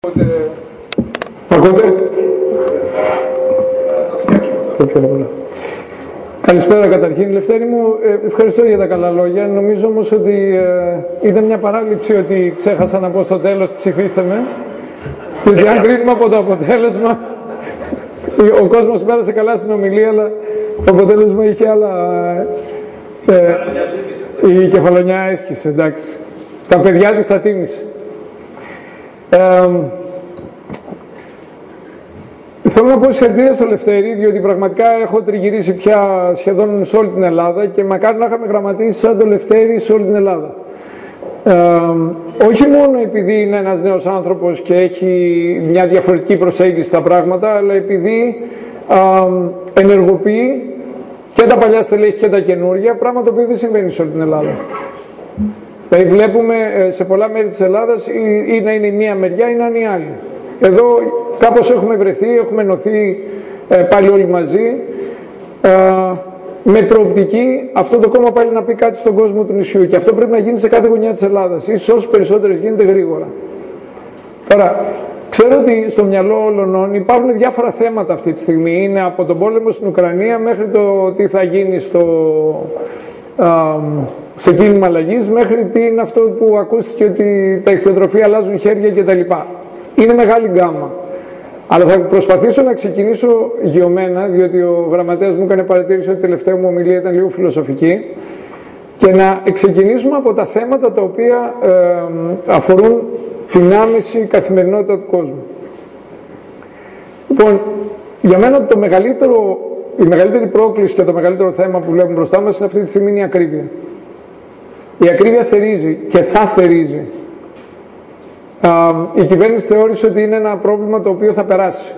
Ακούτε? Καλησπέρα καταρχήν, Λευτέρη μου, ευχαριστώ για τα καλά λόγια. Νομίζω όμως ότι ήταν μια παράληψη ότι ξέχασα να πω στο τέλος ψηφίστε με. Γιατί αν κρίνουμε από το αποτέλεσμα, ο κόσμος πέρασε καλά στην ομιλία, αλλά το αποτέλεσμα είχε άλλα. Η κεφαλονιά έσχισε, εντάξει. Τα παιδιά της τα τίμησε. Θέλω να πω συγχαρητήρια στο Λευτέρη, διότι πραγματικά έχω τριγυρίσει πια σχεδόν σε όλη την Ελλάδα και μακάρι να είχαμε γραμματίσει σαν το Λευτέρη σε όλη την Ελλάδα. Όχι μόνο επειδή είναι ένας νέος άνθρωπος και έχει μια διαφορετική προσέγγιση στα πράγματα, αλλά επειδή ενεργοποιεί και τα παλιά στελέχη και τα καινούργια, πράγμα το οποίο δεν συμβαίνει σε όλη την Ελλάδα. Δηλαδή βλέπουμε σε πολλά μέρη της Ελλάδας ή να είναι η μία μεριά ή να είναι η άλλη. Εδώ κάπως έχουμε βρεθεί, έχουμε ενωθεί πάλι όλοι μαζί με προοπτική αυτό το κόμμα πάλι να πει κάτι στον κόσμο του νησιού, και αυτό πρέπει να γίνει σε κάθε γωνιά της Ελλάδας, ίσως όσο περισσότερες γίνεται γρήγορα. Τώρα, ξέρω ότι στο μυαλό όλων υπάρχουν διάφορα θέματα αυτή τη στιγμή. Είναι από τον πόλεμο στην Ουκρανία μέχρι το τι θα γίνει στο κίνημα αλλαγής, μέχρι τι είναι αυτό που ακούστηκε ότι τα ηχθειοτροφία αλλάζουν χέρια κτλ. Είναι μεγάλη γκάμα. Αλλά θα προσπαθήσω να ξεκινήσω γιωμένα, διότι ο γραμματέας μου έκανε παρατήρηση ότι η τελευταία μου ομιλία ήταν λίγο φιλοσοφική, και να ξεκινήσουμε από τα θέματα τα οποία αφορούν την άμεση καθημερινότητα του κόσμου. Λοιπόν, για μένα η μεγαλύτερη πρόκληση και το μεγαλύτερο θέμα που βλέπουμε μπροστά μας αυτή τη στιγμή είναι η ακρίβεια. Η ακρίβεια θερίζει και θα θερίζει. Η κυβέρνηση θεώρησε ότι είναι ένα πρόβλημα το οποίο θα περάσει.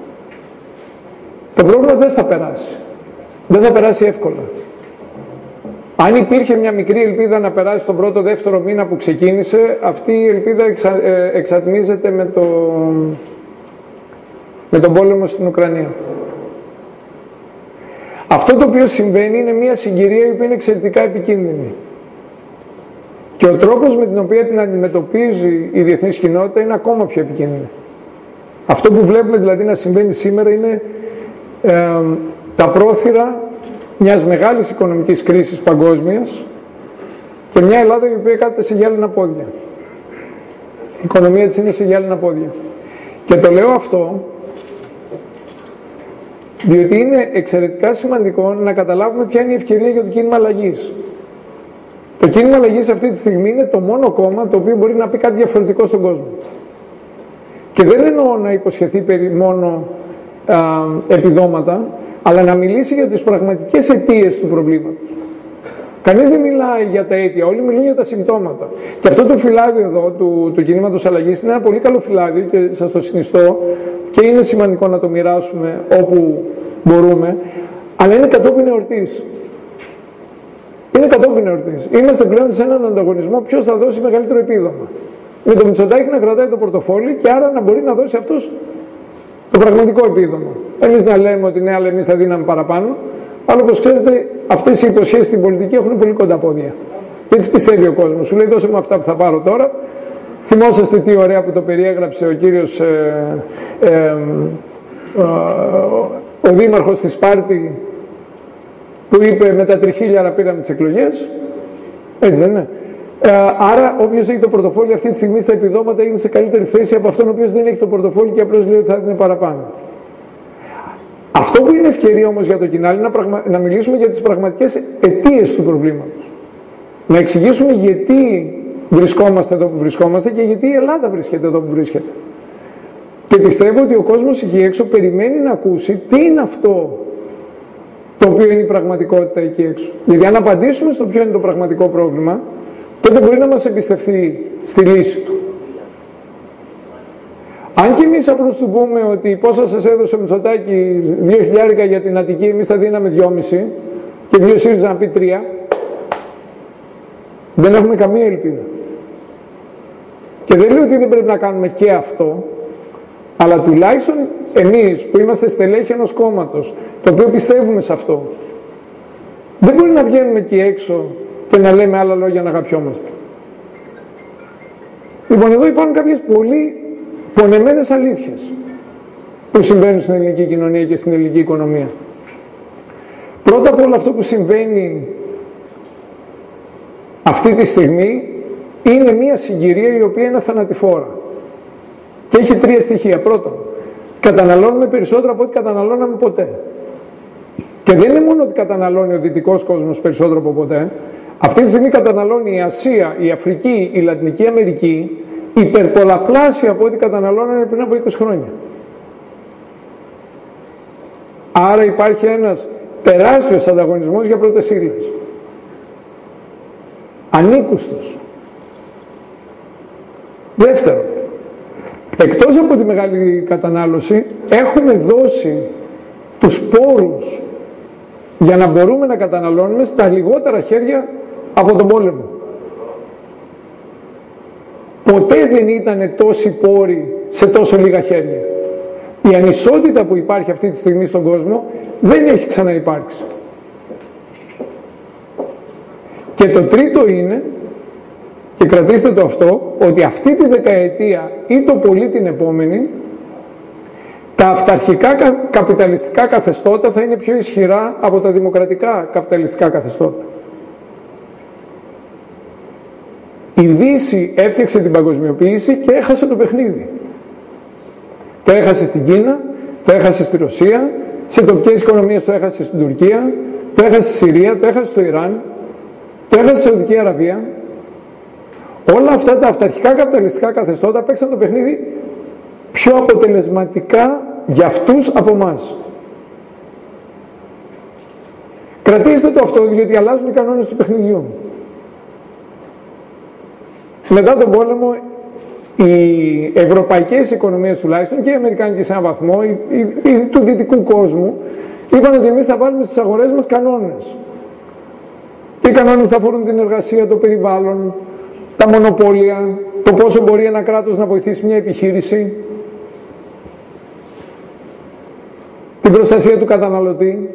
Το πρόβλημα δεν θα περάσει. Δεν θα περάσει εύκολα. Αν υπήρχε μια μικρή ελπίδα να περάσει τον πρώτο δεύτερο μήνα που ξεκίνησε, αυτή η ελπίδα εξατμίζεται με τον πόλεμο στην Ουκρανία. Αυτό το οποίο συμβαίνει είναι μια συγκυρία η οποία είναι εξαιρετικά επικίνδυνη. Και ο τρόπος με τον οποίο την αντιμετωπίζει η διεθνής κοινότητα είναι ακόμα πιο επικίνδυνο. Αυτό που βλέπουμε δηλαδή να συμβαίνει σήμερα είναι τα πρόθυρα μιας μεγάλης οικονομικής κρίσης παγκόσμιας και μια Ελλάδα η οποία κάθεται σε γυάλινα πόδια. Η οικονομία της είναι σε γυάλινα πόδια. Και το λέω αυτό διότι είναι εξαιρετικά σημαντικό να καταλάβουμε ποια είναι η ευκαιρία για το κίνημα αλλαγής. Το κίνημα αλλαγής αυτή τη στιγμή είναι το μόνο κόμμα το οποίο μπορεί να πει κάτι διαφορετικό στον κόσμο. Και δεν εννοώ να υποσχεθεί μόνο επιδόματα, αλλά να μιλήσει για τις πραγματικές αιτίες του προβλήματος. Κανείς δεν μιλάει για τα αίτια, όλοι μιλούν για τα συμπτώματα. Και αυτό το φυλάδιο εδώ του κινήματος αλλαγής είναι ένα πολύ καλό φυλάδιο και σας το συνιστώ και είναι σημαντικό να το μοιράσουμε όπου μπορούμε, αλλά είναι κατόπιν εορτής. Είναι κατόπιν εορτής. Είμαστε πλέον σε έναν ανταγωνισμό ποιος θα δώσει μεγαλύτερο επίδομα. Με το Μητσοτάκη να κρατάει το πορτοφόλι και άρα να μπορεί να δώσει αυτός το πραγματικό επίδομα. Εμείς να λέμε ότι ναι, αλλά εμείς θα δίναμε παραπάνω. Αλλά όπως ξέρετε, αυτές οι υποσχέσεις στην πολιτική έχουν πολύ κοντά πόδια. Δεν τις πιστεύει ο κόσμος. Σου λέει δώσε μου αυτά που θα πάρω τώρα. Θυμόσαστε τι ωραία που το περιέγραψε ο κύριος ο δήμαρχος της Σπάρτη, που είπε με τα τριχίλιαρα πήραμε τις εκλογές. Έτσι δεν είναι? Άρα όποιος έχει το πορτοφόλι αυτή τη στιγμή στα επιδόματα είναι σε καλύτερη θέση από αυτόν ο οποίος δεν έχει το πορτοφόλι και απλώς λέει ότι θα είναι παραπάνω. Αυτό που είναι ευκαιρία όμως για το κοινάλι είναι να μιλήσουμε για τις πραγματικές αιτίες του προβλήματος. Να εξηγήσουμε γιατί βρισκόμαστε εδώ που βρισκόμαστε και γιατί η Ελλάδα βρίσκεται εδώ που βρίσκεται. Και πιστεύω ότι ο κόσμος εκεί έξω περιμένει να ακούσει τι είναι αυτό το οποίο είναι η πραγματικότητα εκεί έξω. Γιατί αν απαντήσουμε στο ποιο είναι το πραγματικό πρόβλημα, τότε μπορεί να μας εμπιστευτεί στη λύση του. Αν και εμείς απλώς του πούμε ότι πόσα σας έδωσε ο Μητσοτάκη 2.000 για την Αττική, εμείς θα δίναμε 2,5 και 2 ΣΥΡΙΖΑ να πει 3, δεν έχουμε καμία ελπίδα. Και δεν λέω ότι δεν πρέπει να κάνουμε και αυτό, αλλά τουλάχιστον εμείς που είμαστε στελέχη ενός κόμματος, το οποίο πιστεύουμε σε αυτό, δεν μπορεί να βγαίνουμε εκεί έξω και να λέμε άλλα λόγια να αγαπιόμαστε. Λοιπόν, εδώ υπάρχουν κάποιες πολύ πονεμένες αλήθειες που συμβαίνουν στην ελληνική κοινωνία και στην ελληνική οικονομία. Πρώτα απ' όλα αυτό που συμβαίνει αυτή τη στιγμή είναι μια συγκυρία η οποία είναι θανατηφόρα και έχει τρία στοιχεία. Πρώτον, καταναλώνουμε περισσότερο από ό,τι καταναλώναμε ποτέ. Και δεν είναι μόνο ότι καταναλώνει ο δυτικός κόσμος περισσότερο από ποτέ. Αυτή τη στιγμή καταναλώνει η Ασία, η Αφρική, η Λατινική Αμερική υπερπολαπλάσια από ό,τι καταναλώνανε πριν από 20 χρόνια. Άρα υπάρχει ένας τεράστιος ανταγωνισμός για πρώτες ύλες. Ανήκουστος. Δεύτερον, εκτός από τη μεγάλη κατανάλωση, έχουμε δώσει τους πόρους για να μπορούμε να καταναλώνουμε στα λιγότερα χέρια από τον πόλεμο. Ποτέ δεν ήταν τόσοι πόροι σε τόσο λίγα χέρια. Η ανισότητα που υπάρχει αυτή τη στιγμή στον κόσμο δεν έχει ξαναυπάρξει. Και το τρίτο είναι, και κρατήστε το αυτό, ότι αυτή τη δεκαετία ή το πολύ την επόμενη, τα αυταρχικά καπιταλιστικά καθεστώτα θα είναι πιο ισχυρά από τα δημοκρατικά καπιταλιστικά καθεστώτα. Η Δύση έφτιαξε την παγκοσμιοποίηση και έχασε το παιχνίδι. Το έχασε στην Κίνα, το έχασε στη Ρωσία, σε τοπικές οικονομίες το έχασε στην Τουρκία, το έχασε στη Συρία, το έχασε στο Ιράν, το έχασε στη Σαουδική Αραβία. Όλα αυτά τα αυταρχικά καπιταλιστικά καθεστώτα παίξαν το παιχνίδι πιο αποτελεσματικά για αυτούς από εμάς. Κρατήστε το αυτό, διότι αλλάζουν οι κανόνες του παιχνιδιού. Μετά τον πόλεμο, οι ευρωπαϊκές οικονομίες τουλάχιστον και οι αμερικάνικες σε έναν βαθμό, του δυτικού κόσμου, είπαν ότι εμείς θα βάλουμε στις αγορές μας κανόνες. Οι κανόνες θα αφορούν την εργασία, το περιβάλλον, τα μονοπόλια, το πόσο μπορεί ένα κράτος να βοηθήσει μια επιχείρηση, την προστασία του καταναλωτή.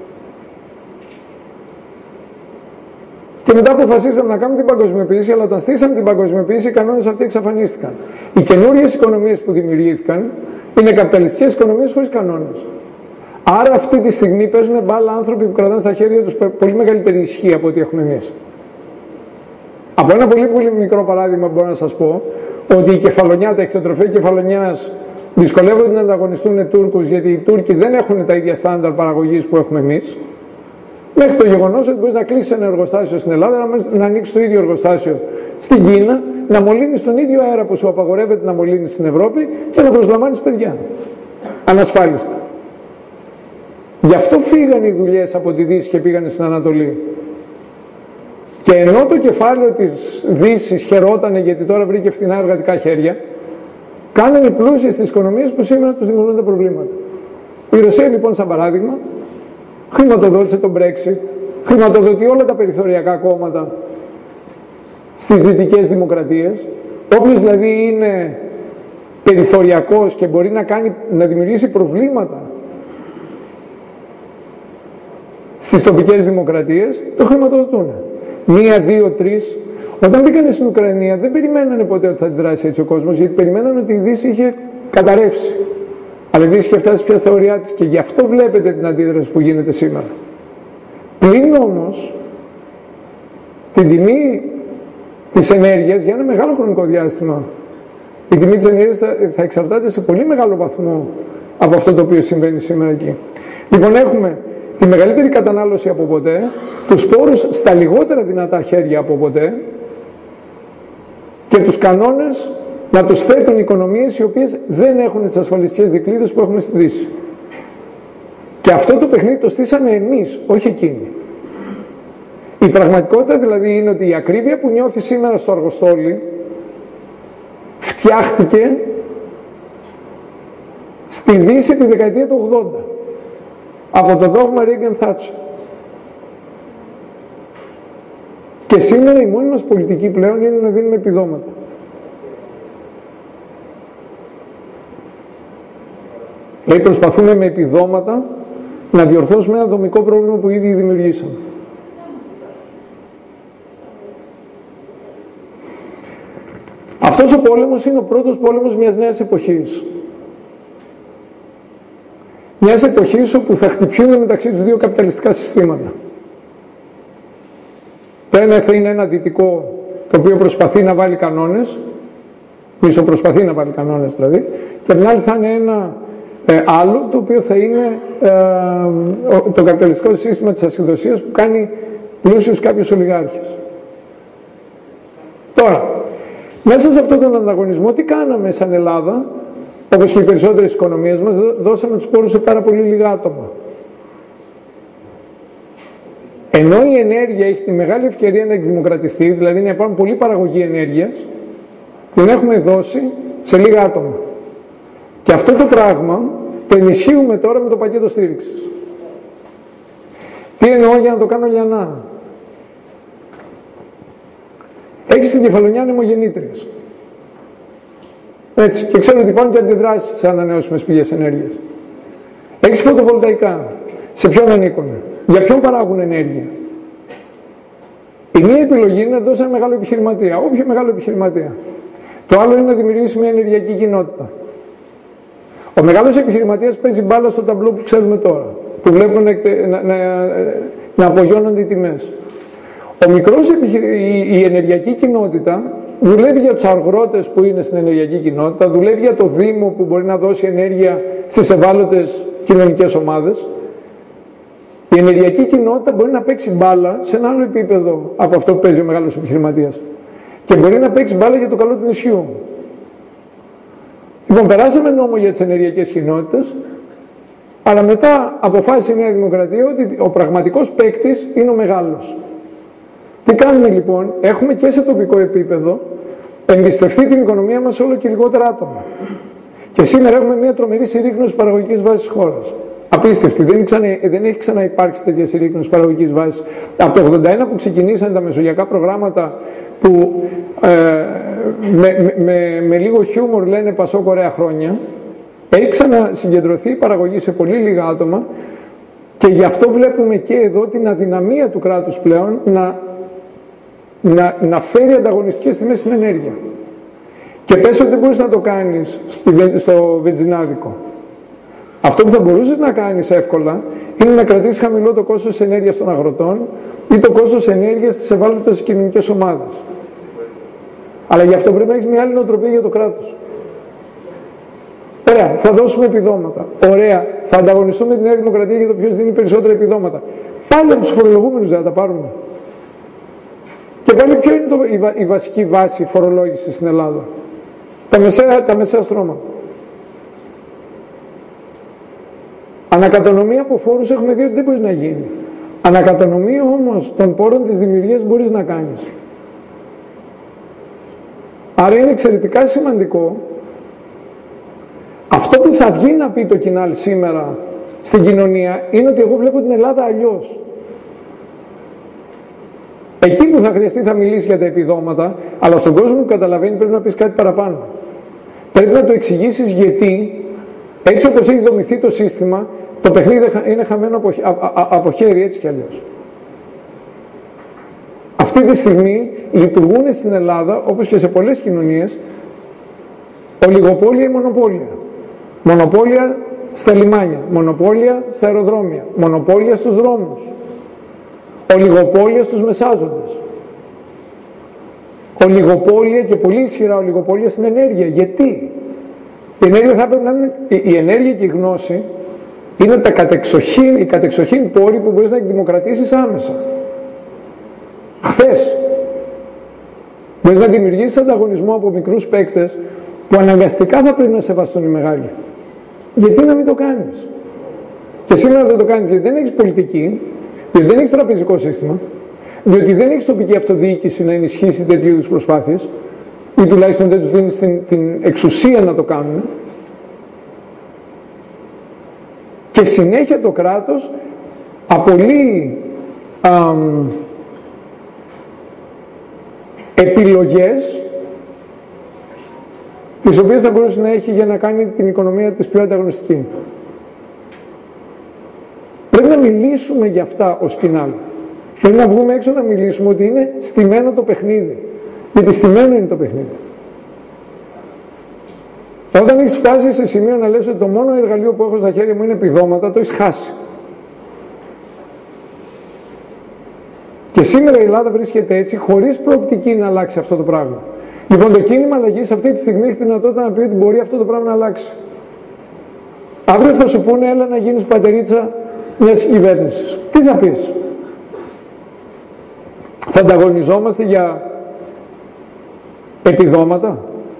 Και μετά αποφασίσαμε να κάνουμε την παγκοσμιοποίηση, αλλά όταν στήσαμε την παγκοσμιοποίηση, οι κανόνες αυτοί εξαφανίστηκαν. Οι καινούριες οικονομίες που δημιουργήθηκαν είναι καπιταλιστικές οικονομίες χωρίς κανόνες. Άρα αυτή τη στιγμή παίζουν μπάλα άνθρωποι που κρατάνε στα χέρια τους πολύ μεγαλύτερη ισχύ από ό,τι έχουμε εμείς. Από ένα πολύ πολύ μικρό παράδειγμα μπορώ να σας πω ότι η κεφαλονιά, τα εκτιοτροφία κεφαλονιάς δυσκολεύονται να ανταγωνιστούν Τούρκους, γιατί οι Τούρκοι δεν έχουν τα ίδια στάνταρ παραγωγής που έχουμε εμείς. Μέχρι το γεγονός ότι μπορείς να κλείσεις ένα εργοστάσιο στην Ελλάδα, να ανοίξεις το ίδιο εργοστάσιο στην Κίνα, να μολύνεις τον ίδιο αέρα που σου απαγορεύεται να μολύνεις στην Ευρώπη και να προσλαμβάνεις παιδιά. Ανασφάλιστα. Γι' αυτό φύγανε οι δουλειές από τη Δύση και πήγανε στην Ανατολή. Και ενώ το κεφάλαιο της Δύσης χαιρότανε γιατί τώρα βρήκε φθηνά εργατικά χέρια, κάνανε πλούσιες τις οικονομίες που σήμερα τους δημιουργούν τα προβλήματα. Η Ρωσία λοιπόν, σαν παράδειγμα, χρηματοδότησε τον Brexit, χρηματοδοτεί όλα τα περιθωριακά κόμματα στις δυτικές δημοκρατίες. Όποιος δηλαδή είναι περιθωριακός και μπορεί να δημιουργήσει προβλήματα στις τοπικές δημοκρατίες, το χρηματοδοτούν. 1, 2, 3. Όταν μπήκανε στην Ουκρανία δεν περιμένανε ποτέ ότι θα αντιδράσει έτσι ο κόσμος, γιατί περιμένανε ότι η Δύση είχε καταρρεύσει. Αλλά η Δύση είχε φτάσει πια στα ωριά της και γι' αυτό βλέπετε την αντίδραση που γίνεται σήμερα. Πλην όμως την τιμή της ενέργειας για ένα μεγάλο χρονικό διάστημα, η τιμή της ενέργειας θα εξαρτάται σε πολύ μεγάλο βαθμό από αυτό το οποίο συμβαίνει σήμερα εκεί. Λοιπόν, έχουμε τη μεγαλύτερη κατανάλωση από ποτέ, τους πόρους στα λιγότερα δυνατά χέρια από ποτέ και τους κανόνες να τους θέτουν οικονομίες οι οποίες δεν έχουν τις ασφαλιστικές δικλείδες που έχουμε στη Δύση. Και αυτό το παιχνίδι το στήσαμε εμείς, όχι εκείνοι. Η πραγματικότητα δηλαδή είναι ότι η ακρίβεια που νιώθει σήμερα στο αργοστόλι φτιάχτηκε στη Δύση τη δεκαετία του 80 από το δόγμα Reagan Thatcher. Και σήμερα η μόνη μας πολιτική πλέον είναι να δίνουμε επιδόματα. Δηλαδή προσπαθούμε με επιδόματα να διορθώσουμε ένα δομικό πρόβλημα που ήδη δημιουργήσαμε. Αυτός ο πόλεμος είναι ο πρώτος πόλεμος μιας νέας εποχής. Μιας εποχής όπου θα χτυπιούν μεταξύ τους δύο καπιταλιστικά συστήματα. Το ένα θα είναι ένα δυτικό, το οποίο προσπαθεί να βάλει κανόνες, μισοπροσπαθεί να βάλει κανόνες δηλαδή, και απ' την άλλη θα είναι ένα άλλο, το οποίο θα είναι το καπιταλιστικό σύστημα της ασυδοσίας που κάνει πλούσιους κάποιους ολιγάρχες. Τώρα, μέσα σε αυτόν τον ανταγωνισμό τι κάναμε σαν Ελλάδα? Όπως και οι περισσότερες οικονομίες μας, δώσαμε τους πόρους σε πάρα πολύ λίγα άτομα. Ενώ η ενέργεια έχει τη μεγάλη ευκαιρία να εκδημοκρατιστεί, δηλαδή να υπάρχουν πολλή παραγωγή ενέργειας, την έχουμε δώσει σε λίγα άτομα. Και αυτό το πράγμα το ενισχύουμε τώρα με το πακέτο στήριξης. Τι εννοώ, για να το κάνω λιανά? Έχεις στην Κεφαλονιά ανεμογεννήτριες. Έτσι, και ξέρω ότι υπάρχουν και αντιδράσεις στις ανανεώσιμες πηγές ενέργειας. Έχεις φωτοβολταϊκά. Σε ποιον ανήκουν? Για ποιον παράγουν ενέργεια? Η μία επιλογή είναι να δώσει ένα μεγάλο επιχειρηματία, όποιο μεγάλο επιχειρηματία. Το άλλο είναι να δημιουργήσει μια ενεργειακή κοινότητα. Ο μεγάλος επιχειρηματίας παίζει μπάλα στο ταμπλό που ξέρουμε τώρα, που βλέπουν να απογειώνονται οι τιμές. Η ενεργειακή κοινότητα δουλεύει για τους αγρότες που είναι στην ενεργειακή κοινότητα, δουλεύει για το Δήμο που μπορεί να δώσει ενέργεια στις ευάλωτες κοινωνικές ομάδες. Η ενεργειακή κοινότητα μπορεί να παίξει μπάλα σε ένα άλλο επίπεδο από αυτό που παίζει ο μεγάλος επιχειρηματίας. Και μπορεί να παίξει μπάλα για το καλό του νησιού. Λοιπόν, περάσαμε νόμο για τις ενεργειακές κοινότητες, αλλά μετά αποφάσισε η Νέα Δημοκρατία ότι ο πραγματικός παίκτης είναι ο μεγάλος. Τι κάνουμε λοιπόν? Έχουμε και σε τοπικό επίπεδο εμπιστευτεί την οικονομία μας όλο και λιγότερα άτομα. Και σήμερα έχουμε μια τρομερή συρρίκνωση παραγωγικής βάσης της χώρας. Απίστευτη. Δεν έχει ξαναυπάρξει τέτοια συρρίκνωση παραγωγικής βάσης. Από το 1981 που ξεκινήσαν τα μεσογειακά προγράμματα που με λίγο χιούμορ λένε Πασόκ ωραία χρόνια, έχει ξανασυγκεντρωθεί η παραγωγή σε πολύ λίγα άτομα και γι' αυτό βλέπουμε και εδώ την αδυναμία του κράτους πλέον να φέρει ανταγωνιστικές τιμές στην ενέργεια. Και πες ότι δεν μπορείς να το κάνεις στο βενζινάδικο. Αυτό που θα μπορούσες να κάνεις εύκολα είναι να κρατήσεις χαμηλό το κόστος ενέργειας των αγροτών ή το κόστος ενέργειας στις ευάλωτες κοινωνικές ομάδες. Αλλά γι' αυτό πρέπει να έχεις μια άλλη νοοτροπία για το κράτος. Ωραία, θα δώσουμε επιδόματα. Ωραία, θα ανταγωνιστούμε την Νέα Δημοκρατία για το ποιος δίνει περισσότερα επιδόματα. Πάλι από τους φορολογούμενους δεν θα τα πάρουμε. Και πάλι ποιο είναι η βασική βάση φορολόγησης στην Ελλάδα? Τα μεσαία στρώματα. Ανακατανομή από φόρους έχουμε δει ότι δεν μπορεί να γίνει. Ανακατανομή όμως των πόρων της δημιουργίας μπορείς να κάνεις. Άρα είναι εξαιρετικά σημαντικό αυτό που θα βγει να πει το Κινάλ σήμερα στην κοινωνία είναι ότι εγώ βλέπω την Ελλάδα αλλιώς. Εκεί που θα χρειαστεί θα μιλήσει για τα επιδόματα, αλλά στον κόσμο που καταλαβαίνει πρέπει να πεις κάτι παραπάνω. Πρέπει να το εξηγήσεις γιατί, έτσι όπως έχει δομηθεί το σύστημα, το παιχνίδι είναι χαμένο από χέρι, έτσι κι αλλιώς. Αυτή τη στιγμή λειτουργούν στην Ελλάδα, όπως και σε πολλές κοινωνίες, ολιγοπόλια ή μονοπόλια. Μονοπόλια στα λιμάνια, μονοπόλια στα αεροδρόμια, μονοπόλια στους δρόμους, ολιγοπόλια στους μεσάζοντες, ολιγοπόλια και πολύ ισχυρά ολιγοπόλια στην ενέργεια. Γιατί? Η ενέργεια θα πρέπει να είναι, η ενέργεια και η γνώση είναι οι κατεξοχήν πόροι που μπορείς να εκδημοκρατήσεις άμεσα. Χθες μπορείς να δημιουργήσεις ανταγωνισμό από μικρούς παίκτες που αναγκαστικά θα πρέπει να σεβαστούν οι μεγάλοι. Γιατί να μην το κάνεις? Και σήμερα δεν το κάνεις γιατί δεν έχεις πολιτική, γιατί δεν έχεις τραπεζικό σύστημα, διότι δεν έχεις τοπική αυτοδιοίκηση να ενισχύσει τέτοιου είδους προσπάθειες ή τουλάχιστον δεν τους δίνεις την εξουσία να το κάνουν. Και συνέχεια το κράτος απολύει επιλογές τις οποίες θα μπορούσε να έχει για να κάνει την οικονομία της πιο ανταγωνιστική. Πρέπει να μιλήσουμε για αυτά ως Κινάλ. Πρέπει να βγούμε έξω να μιλήσουμε ότι είναι στημένο το παιχνίδι. Γιατί στημένο είναι το παιχνίδι. Όταν έχεις φτάσει σε σημείο να λες ότι το μόνο εργαλείο που έχω στα χέρια μου είναι επιδόματα, το έχεις χάσει. Και σήμερα η Ελλάδα βρίσκεται έτσι, χωρίς προοπτική να αλλάξει αυτό το πράγμα. Λοιπόν, το κίνημα αλλαγής αυτή τη στιγμή έχει τη δυνατότητα να πει ότι μπορεί αυτό το πράγμα να αλλάξει. Αύριο θα σου πούνε, έλα να γίνεις πατερίτσα μιας κυβέρνησης. Τι θα πεις? Θα ανταγωνιζόμαστε για επιδόματα?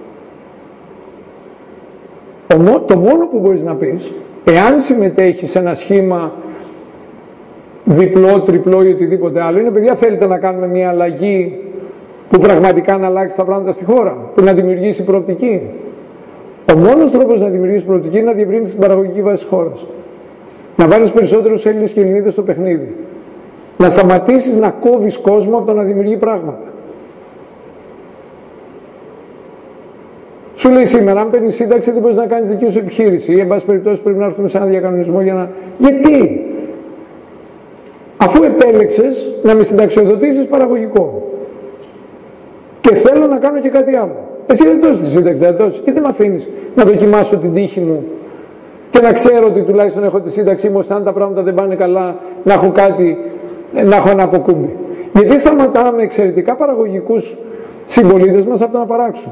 Το μόνο που μπορείς να πεις, εάν συμμετέχεις σε ένα σχήμα διπλό, τριπλό ή οτιδήποτε άλλο, είναι παιδιά, θέλετε να κάνουμε μια αλλαγή που πραγματικά να αλλάξει τα πράγματα στη χώρα, που να δημιουργήσει προοπτική? Ο μόνος τρόπος να δημιουργήσει προοπτική είναι να διευρύνεις την παραγωγική βάση της χώρας. Να βάλεις περισσότερους Έλληνες και Ελληνίδες στο παιχνίδι. Να σταματήσεις να κόβεις κόσμο από το να δημιουργεί πράγματα. Σου λέει σήμερα, αν παίρνεις σύνταξη, δεν μπορείς να κάνεις δική σου επιχείρηση, ή εν πάση περιπτώσει πρέπει να έρθουμε σε ένα διακανονισμό για να. Γιατί? Αφού επέλεξες να με συνταξιοδοτήσεις παραγωγικό και θέλω να κάνω και κάτι άλλο. Εσύ δεν δώσεις τη σύνταξη, δεν δώσεις. Και δεν με αφήνεις να δοκιμάσω την τύχη μου και να ξέρω ότι τουλάχιστον έχω τη σύνταξή μου, ώστε αν τα πράγματα δεν πάνε καλά, να έχω κάτι, να έχω ένα αποκούμπι. Γιατί σταματάμε εξαιρετικά παραγωγικούς συμπολίτες μας από το να παράξουν.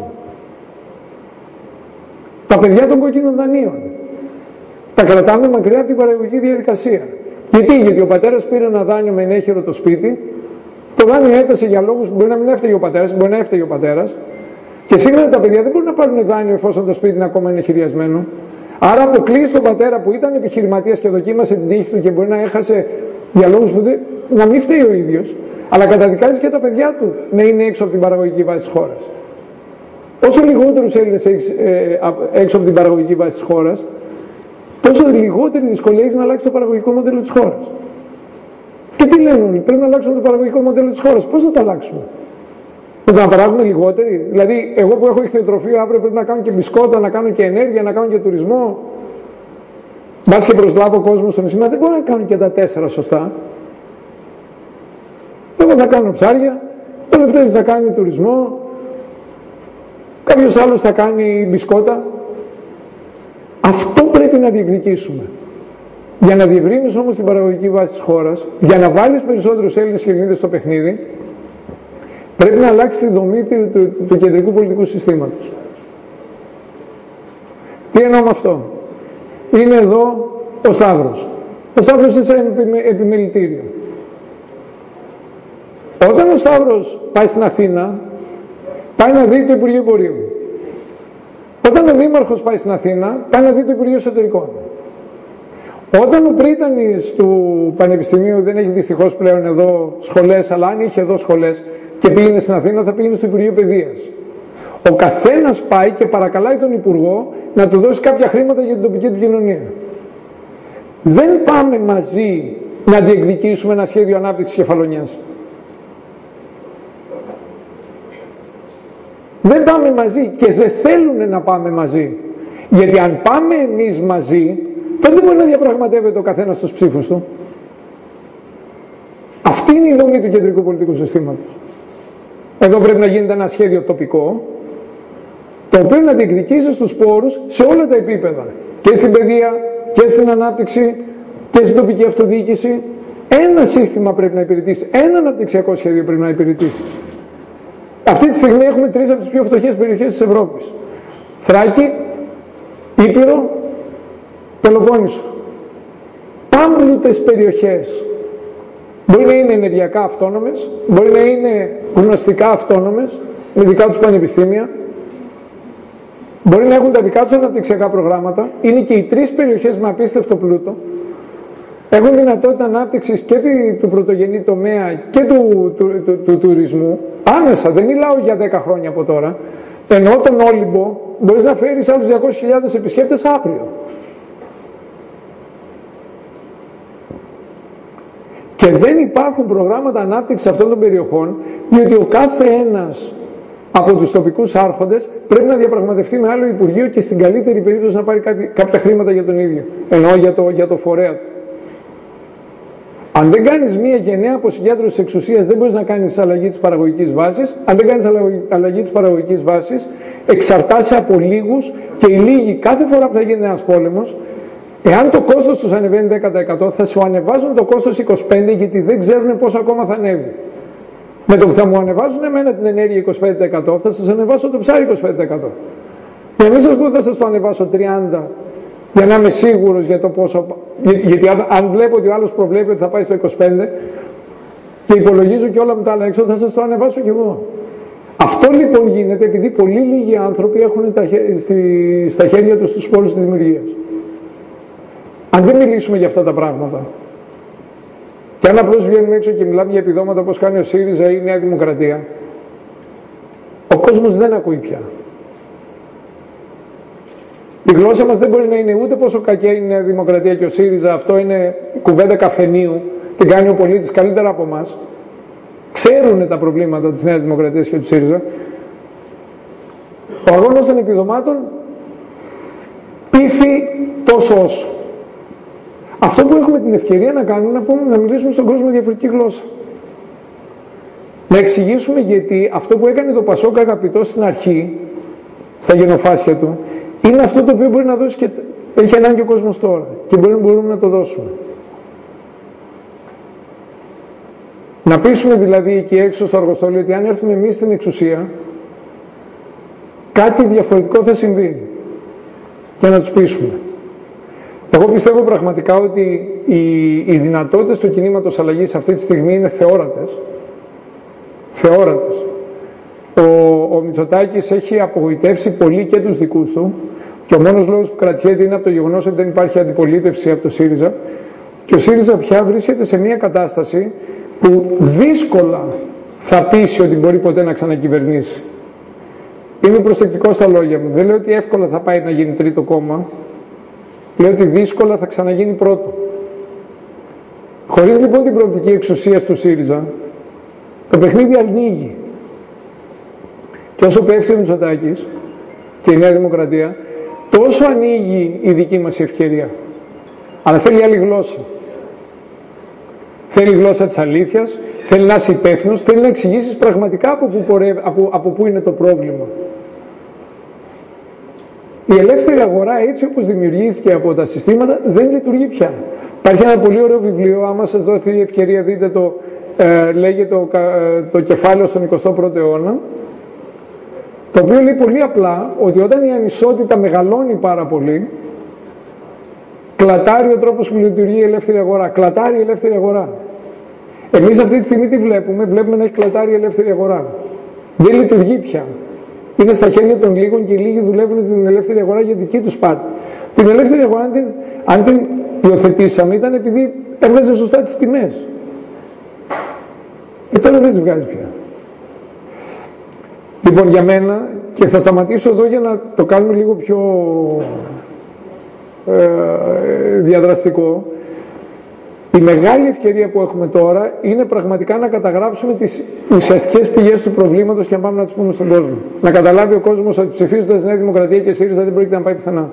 Τα παιδιά των κόκκινων δανείων τα κρατάμε μακριά από την παραγωγική διαδικασία. Γιατί ο πατέρας πήρε ένα δάνειο με ενέχειρο το σπίτι, το δάνειο έφτασε για λόγους που μπορεί να μην έφταιγε ο πατέρας, μπορεί να έφταιγε ο πατέρας, και σήμερα τα παιδιά δεν μπορούν να πάρουν δάνειο εφόσον το σπίτι είναι ακόμα ενεχειριασμένο. Άρα αποκλείει τον πατέρα που ήταν επιχειρηματίας και δοκίμασε την τύχη του και μπορεί να έχασε για λόγους που να μην φταίει ο ίδιος, αλλά καταδικάζει και τα παιδιά του να είναι έξω από την παραγωγική βάση της χώρας. Όσο λιγότερους Έλληνες έχεις έξω από την παραγωγική βάση της χώρας, τόσο λιγότερη δυσκολία έχεις να αλλάξει το παραγωγικό μοντέλο της χώρας. Και τι λένε όλοι, πρέπει να αλλάξουμε το παραγωγικό μοντέλο της χώρας. Πώς θα το αλλάξουμε? Με το να παράγουμε λιγότεροι? Δηλαδή, εγώ που έχω ηχθειοτροφείο αύριο πρέπει να κάνω και μπισκότα, να κάνω και ενέργεια, να κάνω και τουρισμό. Μπας και προσλάβω κόσμο στο νησί, δεν μπορώ να κάνω και τα 4 σωστά. Εγώ θα κάνω ψάρια, ο Λευτέρης θα κάνει τουρισμό, κάποιος άλλος θα κάνει μπισκότα. Αυτό πρέπει να διεκδικήσουμε. Για να διευρύνεις όμως την παραγωγική βάση της χώρας, για να βάλεις περισσότερους Έλληνες και Ελληνίδες στο παιχνίδι, πρέπει να αλλάξει τη δομή του κεντρικού πολιτικού συστήματος. Τι εννοώ με αυτό? Είναι εδώ ο Σταύρος. Ο Σταύρος είναι σαν επιμελητήριο. Όταν ο Σταύρος πάει στην Αθήνα, πάει να δει το Υπουργείο Εμπορίου. Όταν ο Δήμαρχος πάει στην Αθήνα, πάει να δει το Υπουργείο Εσωτερικών. Όταν ο πρίτανης του Πανεπιστημίου, δεν έχει δυστυχώς πλέον εδώ σχολές, αλλά αν είχε εδώ σχολές και πήγαινε στην Αθήνα, θα πήγαινε στο Υπουργείο Παιδείας. Ο καθένας πάει και παρακαλάει τον Υπουργό να του δώσει κάποια χρήματα για την τοπική του κοινωνία. Δεν πάμε μαζί να διεκδικήσουμε ένα σχέδιο ανάπτυξης Κεφαλονιάς. Δεν πάμε μαζί και δεν θέλουν να πάμε μαζί. Γιατί αν πάμε εμείς μαζί, τότε δεν μπορεί να διαπραγματεύεται ο καθένας τους ψήφους του. Αυτή είναι η δομή του κεντρικού πολιτικού συστήματος. Εδώ πρέπει να γίνεται ένα σχέδιο τοπικό, το οποίο να διεκδικήσει τους πόρους σε όλα τα επίπεδα. Και στην παιδεία, και στην ανάπτυξη, και στην τοπική αυτοδιοίκηση. Ένα σύστημα πρέπει να υπηρετήσει, ένα αναπτυξιακό σχέδιο πρέπει να υπηρετήσει. Αυτή τη στιγμή έχουμε 3 από τις πιο φτωχές περιοχές της Ευρώπης. Θράκη, Ήπειρο, Πελοπόννησο. Πάμπλουτες περιοχές. Μπορεί να είναι ενεργειακά αυτόνομες, μπορεί να είναι γνωστικά αυτόνομες, με δικά τους πανεπιστήμια, μπορεί να έχουν τα δικά τους αναπτυξιακά προγράμματα. Είναι και οι 3 περιοχές με απίστευτο πλούτο. Έχουν δυνατότητα ανάπτυξης και του πρωτογενή τομέα και του τουρισμού. Άμεσα, δεν μιλάω για 10 χρόνια από τώρα. Ενώ τον Όλυμπο μπορείς να φέρεις άλλους 200.000 επισκέπτες αύριο. Και δεν υπάρχουν προγράμματα ανάπτυξης αυτών των περιοχών, διότι ο κάθε ένας από τους τοπικούς άρχοντες πρέπει να διαπραγματευτεί με άλλο Υπουργείο και στην καλύτερη περίπτωση να πάρει κάποια χρήματα για τον ίδιο. Ενώ για το φορέα του. Αν δεν κάνεις μια γενναία αποσυγκέντρωση της εξουσίας, δεν μπορείς να κάνεις αλλαγή της παραγωγικής βάσης. Αν δεν κάνεις αλλαγή της παραγωγικής βάσης, εξαρτάσαι από λίγους και οι λίγοι κάθε φορά που θα γίνει ένας πόλεμος, εάν το κόστος τους ανεβαίνει 10%, θα σου ανεβάζουν το κόστος 25% γιατί δεν ξέρουν πώς ακόμα θα ανέβει. Με το που θα μου ανεβάζουν εμένα την ενέργεια 25%, θα σας ανεβάσω το ψάρι 25%. Για μην σας πω θα σας το ανεβάσω 30%, για να είμαι σίγουρος για το πόσο. Γιατί αν βλέπω ότι ο άλλος προβλέπει ότι θα πάει στο 25% και υπολογίζω και όλα με τα άλλα έξω, θα σας το ανεβάσω κι εγώ. Αυτό λοιπόν γίνεται επειδή πολύ λίγοι άνθρωποι έχουν στα χέρια τους τους πόρους της δημιουργίας. Αν δεν μιλήσουμε για αυτά τα πράγματα, και αν απλώς βγαίνουμε έξω και μιλάμε για επιδόματα όπως κάνει ο ΣΥΡΙΖΑ ή η Νέα Δημοκρατία, ο κόσμος δεν ακούει πια. Η γλώσσα μας δεν μπορεί να είναι ούτε πόσο κακή είναι η Νέα Δημοκρατία και ο ΣΥΡΙΖΑ, αυτό είναι κουβέντα καφενείου, την κάνει ο πολίτης καλύτερα από εμάς. Ξέρουν τα προβλήματα της Νέας Δημοκρατίας και του ΣΥΡΙΖΑ. Ο αγώνας των επιδομάτων πείθει τόσο όσο. Αυτό που έχουμε την ευκαιρία να κάνουμε είναι να μιλήσουμε στον κόσμο διαφορετική γλώσσα. Να εξηγήσουμε γιατί αυτό που έκανε το Πασόκ αγαπητό στην αρχή, στα γενοφάσια του, είναι αυτό το οποίο μπορεί να δώσει και έχει ανάγκη ο κόσμος τώρα και μπορούμε να το δώσουμε. Να πείσουμε δηλαδή εκεί έξω στο αργοστόλιο ότι αν έρθουμε εμείς στην εξουσία, κάτι διαφορετικό θα συμβεί και να τους πείσουμε. Εγώ πιστεύω πραγματικά ότι οι δυνατότητες του κινήματος αλλαγής αυτή τη στιγμή είναι θεόρατες. Θεόρατες. Ο Μητσοτάκης έχει απογοητεύσει πολύ και τους δικούς του και ο μόνος λόγος που κρατιέται είναι από το γεγονός ότι δεν υπάρχει αντιπολίτευση από το ΣΥΡΙΖΑ και ο ΣΥΡΙΖΑ πια βρίσκεται σε μια κατάσταση που δύσκολα θα πείσει ότι μπορεί ποτέ να ξανακυβερνήσει. Είμαι προσεκτικός στα λόγια μου. Δεν λέω ότι εύκολα θα πάει να γίνει τρίτο κόμμα. Λέω ότι δύσκολα θα ξαναγίνει πρώτο. Χωρίς λοιπόν την προοπτική εξουσίας του ΣΥΡΙΖΑ, το παιχνίδι ανοίγει. Και όσο πέφτει ο Μητσοτάκης και η Νέα Δημοκρατία, τόσο ανοίγει η δική μας ευκαιρία. Αλλά θέλει άλλη γλώσσα. Θέλει γλώσσα της αλήθειας, θέλει να είσαι υπεύθυνος, θέλει να εξηγήσεις πραγματικά από πού είναι το πρόβλημα. Η ελεύθερη αγορά έτσι όπως δημιουργήθηκε από τα συστήματα δεν λειτουργεί πια. Υπάρχει ένα πολύ ωραίο βιβλίο, άμα σας δοθεί η ευκαιρία δείτε το, λέγεται το κεφάλαιο στον 21ο αιώνα, το οποίο λέει πολύ απλά ότι όταν η ανισότητα μεγαλώνει πάρα πολύ, κλατάρει ο τρόπος που λειτουργεί η ελεύθερη αγορά. Κλατάρει η ελεύθερη αγορά. Εμείς αυτή τη στιγμή τι βλέπουμε? Βλέπουμε να έχει κλατάρει η ελεύθερη αγορά. Δεν λειτουργεί πια. Είναι στα χέρια των λίγων και οι λίγοι δουλεύουν την ελεύθερη αγορά για δική τους πάρτη. Την ελεύθερη αγορά, αν την υιοθετήσαμε, ήταν επειδή έβγαζε σωστά τις τιμές. Και τώρα δεν τις βγάζει πια. Λοιπόν, για μένα, και θα σταματήσω εδώ για να το κάνουμε λίγο πιο διαδραστικό, η μεγάλη ευκαιρία που έχουμε τώρα είναι πραγματικά να καταγράψουμε τις ουσιαστικές πηγές του προβλήματος και να πάμε να τις πούμε στον κόσμο. Να καταλάβει ο κόσμος ότι ψηφίζοντας Νέα Δημοκρατία και ΣΥΡΙΖΑ δεν πρόκειται να πάει πουθενά.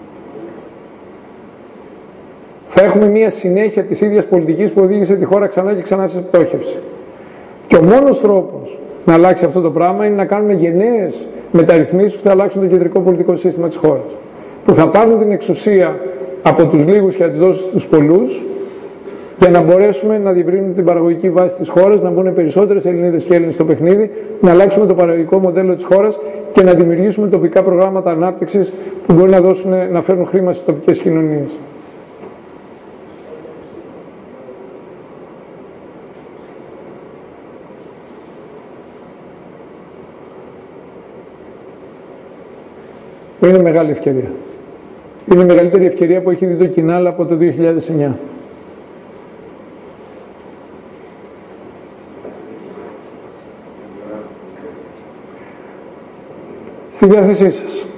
Θα έχουμε μια συνέχεια της ίδιας πολιτικής που οδήγησε τη χώρα ξανά και ξανά σε πτώχευση. Και ο μόνος τρόπος να αλλάξει αυτό το πράγμα είναι να κάνουμε γενναίες μεταρρυθμίσεις που θα αλλάξουν το κεντρικό πολιτικό σύστημα της χώρας. Που θα πάρουν την εξουσία από τους λίγους και θα τη δώσουν στους πολλούς, για να μπορέσουμε να διευρύνουμε την παραγωγική βάση της χώρας, να μπουν περισσότερες Ελληνίδες και Έλληνες στο παιχνίδι, να αλλάξουμε το παραγωγικό μοντέλο της χώρας και να δημιουργήσουμε τοπικά προγράμματα ανάπτυξης που μπορεί να φέρουν χρήμα στις τοπικές κοινωνίες. Είναι μεγάλη ευκαιρία. Είναι η μεγαλύτερη ευκαιρία που έχει δει το Κινάλ από το 2009. Στη διάθεσή σας.